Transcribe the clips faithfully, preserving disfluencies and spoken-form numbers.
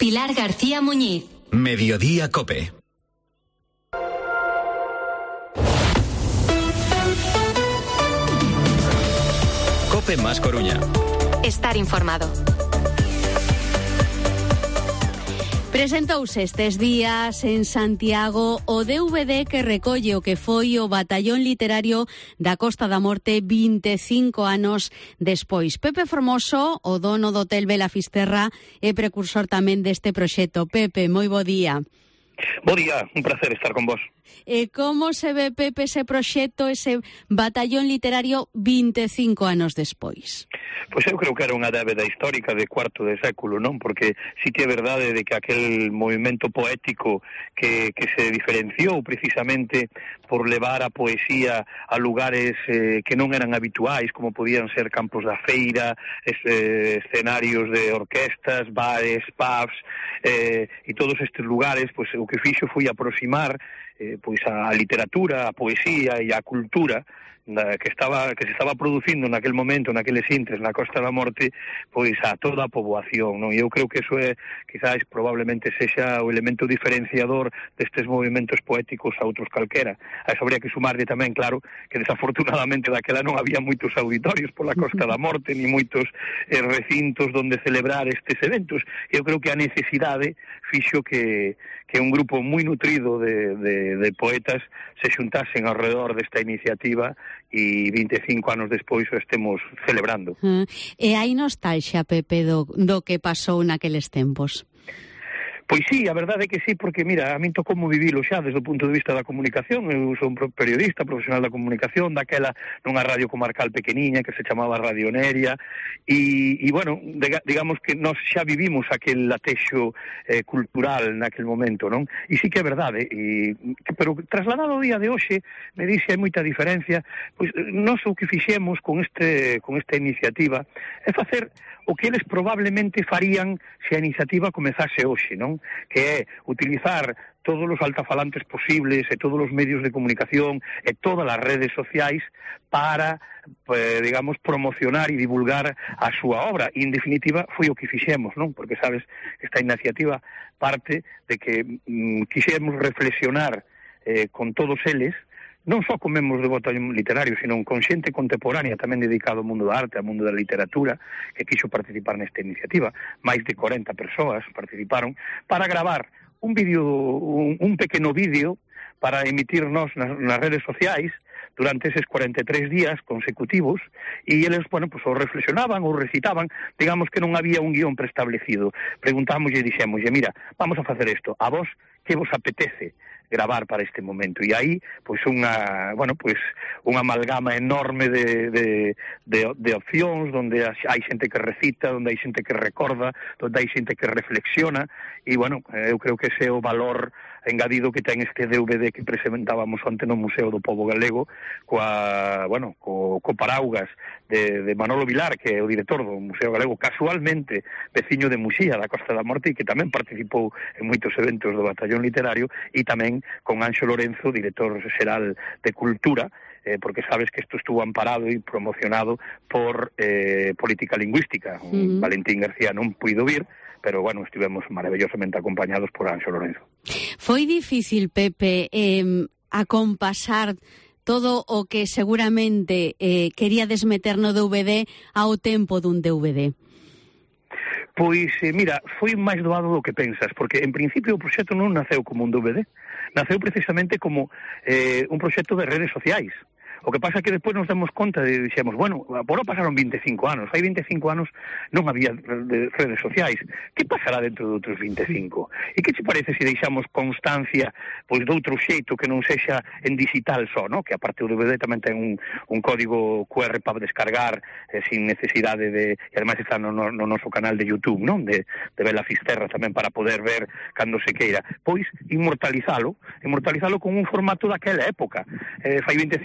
Pilar García Muñiz. Mediodía COPE. COPE más Coruña. Estar informado. Presentouse estes días en Santiago o D V D que recolle o que foi o Batallón Literario da Costa da Morte vinte e cinco anos despois. Pepe Formoso, o dono do Hotel Vela Fisterra, é precursor tamén deste proxecto. Pepe, moi bo día. Bo día, un placer estar con vos. E como se ve, Pepe, ese proxecto, ese Batallón Literario vinte e cinco anos despois? Pois eu creo que era unha débeda histórica de cuarto de século, non? Porque sí que é verdade de que aquel movimento poético que, que se diferenciou precisamente por levar a poesía a lugares eh, que non eran habituais, como podían ser campos da feira, es, eh, escenarios de orquestas, bares, pubs, eh, e todos estes lugares, pois o que fixo foi aproximar eh, pois a literatura, a poesía e a cultura na, que estaba que se estaba producindo naquel momento, naqueles intres, na Costa da Morte, pois a toda a poboación, non? E eu creo que eso é, quizás, probablemente sexa o elemento diferenciador destes movimentos poéticos a outros calquera. A eso habría que sumarle tamén, claro, que desafortunadamente daquela non había moitos auditorios pola Costa da Morte, ni moitos eh, recintos donde celebrar estes eventos. Eu creo que a necesidade fixo que, que un grupo moi nutrido de, de, de poetas se xuntasen ao redor desta iniciativa e vinte e cinco anos despois o estemos celebrando. Uh, e hai nostalgia, Pepe, do, do que pasou naqueles tempos? Pois sí, a verdade é que sí, porque, mira, a min tocou vivilo xa desde o punto de vista da comunicación. Eu sou un periodista profesional da comunicación, daquela nunha radio comarcal pequeniña que se chamaba Radio Neria, e, e bueno, de, digamos que nós xa vivimos aquel latexo eh, cultural naquel momento, non? E sí que é verdade, e, pero trasladado ao día de hoxe, me dixe hai moita diferencia, pois nós o que fixemos con, este, con esta iniciativa é facer o que eles probablemente farían se a iniciativa comezase hoxe, non? Que é utilizar todos os altafalantes posibles e todos os medios de comunicación e todas as redes sociais para, pues, digamos, promocionar e divulgar a súa obra. E, en definitiva, foi o que fixemos, non? Porque, sabes, esta iniciativa parte de que mm, quixemos reflexionar eh, con todos eles, non só comemos de Batallón Literario, sino con xente contemporánea tamén dedicado ao mundo da arte, ao mundo da literatura, que quixo participar nesta iniciativa. Máis de corenta persoas participaron para gravar un vídeo, un, un pequeno vídeo para emitirnos nas, nas redes sociais durante eses cuarenta e tres días consecutivos, e eles, bueno, pues, o reflexionaban ou recitaban, digamos que non había un guión preestablecido. Preguntamos e dixemos, mira, vamos a facer isto, a vos que vos apetece gravar para este momento, e aí pois unha, bueno, pois unha amalgama enorme de, de, de, de opcións, onde hai xente que recita, onde hai xente que recorda, onde hai xente que reflexiona, e bueno, eu creo que ese é o valor engadido que ten este D V D que presentábamos onte no Museo do Pobo Galego, coa, bueno, co, co paraugas de, de Manolo Vilar, que é o director do Museo Galego, casualmente veciño de Muxía, da Costa da Morte, e que tamén participou en moitos eventos do Batallón Literario, e tamén con Anxo Lorenzo, director xeral de Cultura, eh, porque sabes que isto estuvo amparado e promocionado por eh, Política Lingüística. Uh-huh. Valentín García non puido vir, pero, bueno, estivemos maravillosamente acompañados por Anxo Lorenzo. Foi difícil, Pepe, eh, acompasar todo o que seguramente eh, quería desmeter no D V D ao tempo dun D V D? Pois, eh, mira, foi máis doado do que pensas, porque en principio o proxecto non naceu como un D V D, naceu precisamente como eh, un proxecto de redes sociais. O que pasa é que despois nos damos conta e dixemos, bueno, agora pasaron vinte e cinco anos, hai vinte e cinco anos non había redes sociais. Que pasará dentro de outros vinte e cinco? E que te parece se deixamos constancia pois de outro xeito que non sexa en digital só, no? Que aparte o D V D tamén ten un, un código Q R para descargar eh, sin necesidade de... E ademais está no, no, no noso canal de YouTube, non? De, de Vela Fisterra tamén para poder ver cando se queira. Pois inmortalizalo, inmortalizalo con un formato daquela época. Eh, fai vinte e cinco anos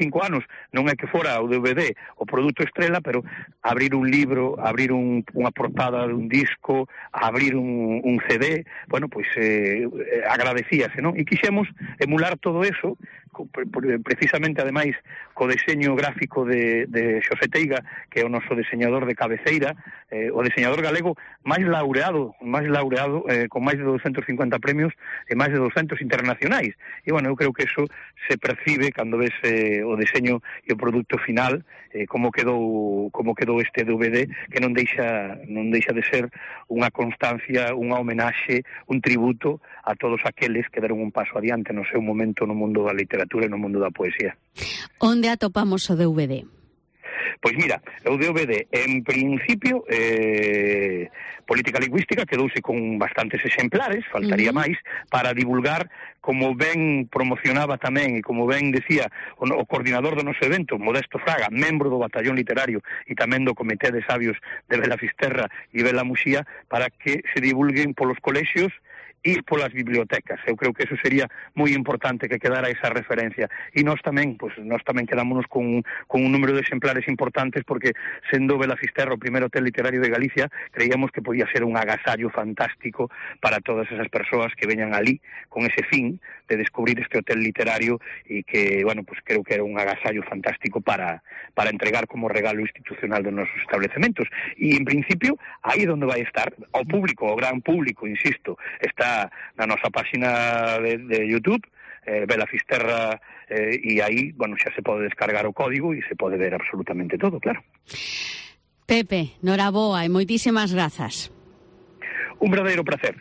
non é que fora o D V D o produto estrela, pero abrir un libro, abrir un, unha portada de un disco, abrir un, un C D, bueno, pois eh, agradecíase, non? E quixemos emular todo eso, precisamente, ademais, co deseño gráfico de, de Xosé Teiga, que é o noso deseñador de cabeceira, eh, o deseñador galego máis laureado, máis laureado, eh, con máis de doscientos cincuenta premios e máis de doscientos internacionais. E, bueno, eu creo que eso se percibe cando ves eh, o deseño e o produto final, eh, como quedou como quedou este D V D, que non deixa non deixa de ser unha constancia, unha homenaxe, un tributo a todos aqueles que deron un paso adiante no seu momento no mundo da literatura e no mundo da poesía. Onde atopamos o D V D? Pois mira, o D V D, en principio, eh, Política Lingüística quedouse con bastantes exemplares, faltaría uh-huh. máis, para divulgar, como ben promocionaba tamén, e como ben decía o, o coordinador do noso evento, Modesto Fraga, membro do Batallón Literario e tamén do Comité de Sabios de Bela Fisterra e Bela Muxía, para que se divulguen polos colexios e polas bibliotecas. Eu creo que eso sería moi importante, que quedara esa referencia. E nós tamén, pois, nós tamén quedámonos con, con un número de exemplares importantes, porque sendo Bela Fisterra o primeiro hotel literario de Galicia, creíamos que podía ser un agasallo fantástico para todas esas persoas que veñan ali con ese fin de descubrir este hotel literario, e que, bueno, pues creo que era un agasallo fantástico para, para entregar como regalo institucional dos nosos establecementos. E, en principio, aí onde vai estar, ao público, ao gran público, insisto, está na nosa página de, de YouTube, eh, Bela Fisterra, eh, e aí, bueno, xa se pode descargar o código e se pode ver absolutamente todo, claro. Pepe, noraboa e moitísimas grazas. Un verdadeiro placer.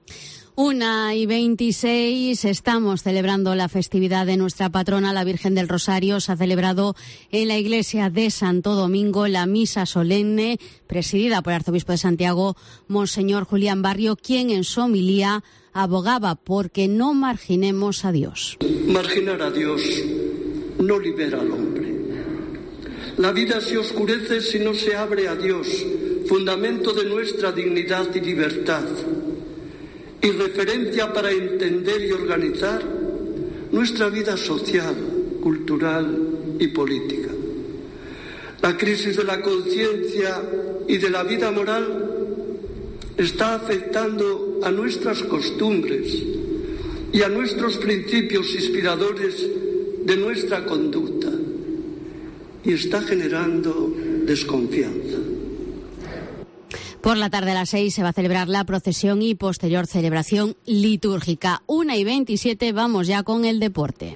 Una y veintiséis, estamos celebrando la festividad de nuestra patrona, la Virgen del Rosario. Se ha celebrado en la iglesia de Santo Domingo la misa solemne, presidida por el arzobispo de Santiago, Monseñor Julián Barrio, quien en su homilía abogaba porque no marginemos a Dios. Marginar a Dios no libera al hombre. La vida se oscurece si no se abre a Dios, fundamento de nuestra dignidad y libertad, y referencia para entender y organizar nuestra vida social, cultural y política. La crisis de la conciencia y de la vida moral está afectando a nuestras costumbres y a nuestros principios inspiradores de nuestra conducta, y está generando desconfianza. Por la tarde a las seis se va a celebrar la procesión y posterior celebración litúrgica. Una y veintisiete, vamos ya con el deporte.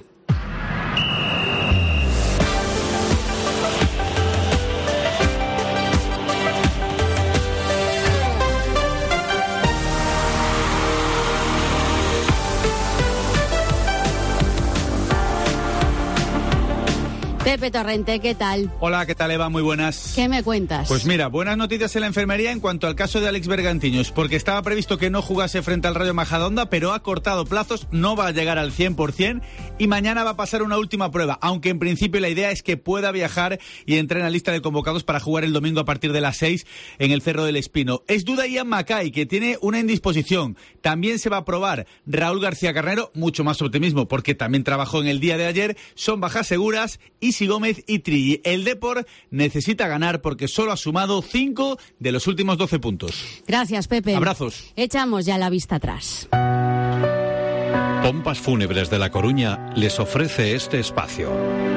Pepe Torrente, ¿qué tal? Hola, ¿qué tal, Eva? Muy buenas. ¿Qué me cuentas? Pues mira, buenas noticias en la enfermería en cuanto al caso de Alex Bergantiños, porque estaba previsto que no jugase frente al Rayo Majadahonda, pero ha cortado plazos, no va a llegar al cien por ciento y mañana va a pasar una última prueba, aunque en principio la idea es que pueda viajar y entre en la lista de convocados para jugar el domingo a partir de las seis en el Cerro del Espino. Es duda Ian Mackay, que tiene una indisposición. También se va a probar Raúl García Carnero, mucho más optimismo, porque también trabajó en el día de ayer. Son bajas seguras, Isi Gómez y Trilli. El Depor necesita ganar porque solo ha sumado cinco de los últimos doce puntos. Gracias, Pepe. Abrazos. Echamos ya la vista atrás. Pompas Fúnebres de La Coruña les ofrece este espacio.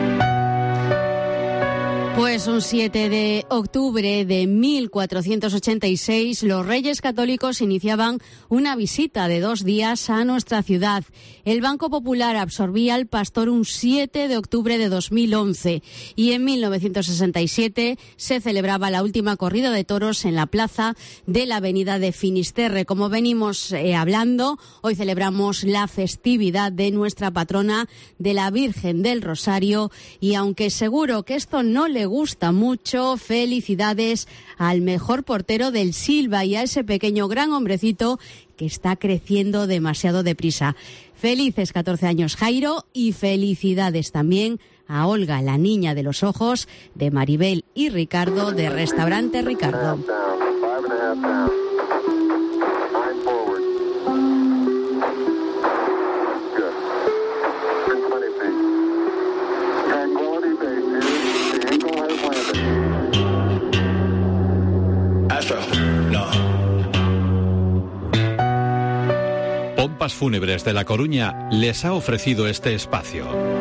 Pues un siete de octubre de mil cuatrocientos ochenta y seis, los Reyes Católicos iniciaban una visita de dos días a nuestra ciudad. El Banco Popular absorbía el Pastor un siete de octubre de dos mil once y en mil novecientos sesenta y siete se celebraba la última corrida de toros en la plaza de la avenida de Finisterre. Como venimos eh, hablando, hoy celebramos la festividad de nuestra patrona, de la Virgen del Rosario, y aunque seguro que esto no le gusta mucho, felicidades al mejor portero del Silva y a ese pequeño gran hombrecito que está creciendo demasiado deprisa. Felices catorce años, Jairo, y felicidades también a Olga, la niña de los ojos, de Maribel y Ricardo, de Restaurante Ricardo. No. Pompas Fúnebres de La Coruña les ha ofrecido este espacio.